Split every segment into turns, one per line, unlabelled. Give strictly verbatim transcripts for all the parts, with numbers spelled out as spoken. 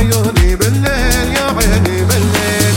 بعيوني بالليل يا عيني بالليل.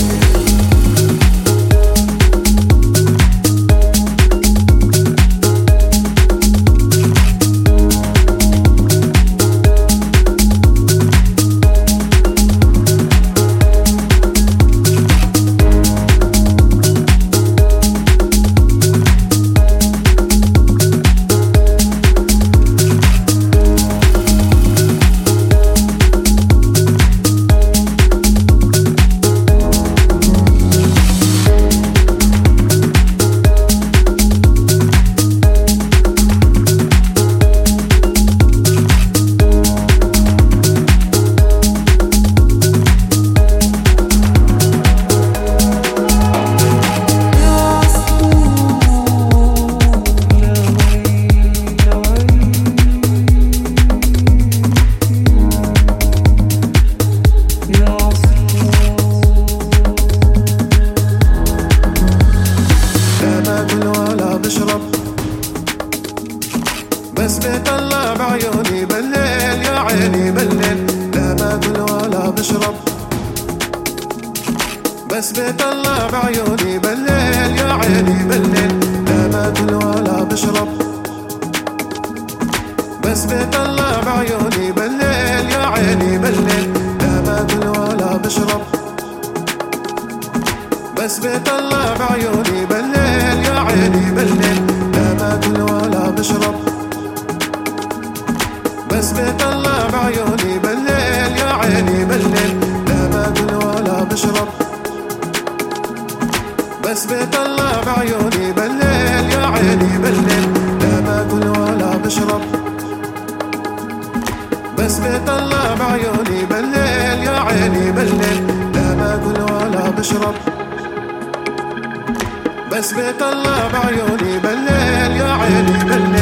بس بطلع بعيوني بالليل يا عيني بالليل. لا باكل ولا بشرب بس بطلع بعيوني بالليل يا عيني بالليل. لا باكل ولا بشرب بس بطلع بعيوني بالليل يا عيني بالليل. لا باكل ولا بشرب بس بطلع بعيوني بالليل يا عيني بالليل. لا باكل ولا بشرب بس بطلع بعيوني بالليل يا عيني بالليل. لا باكل ولا بشرب بس بطلع بعيوني بالليل يا عيني بالليل. لا باكل ولا بشرب بس بطلع بعيوني بالليل يا عيني بالليل. لا باكل ولا بشرب بس بطلع بعيوني بالليل يا عيني بالليل.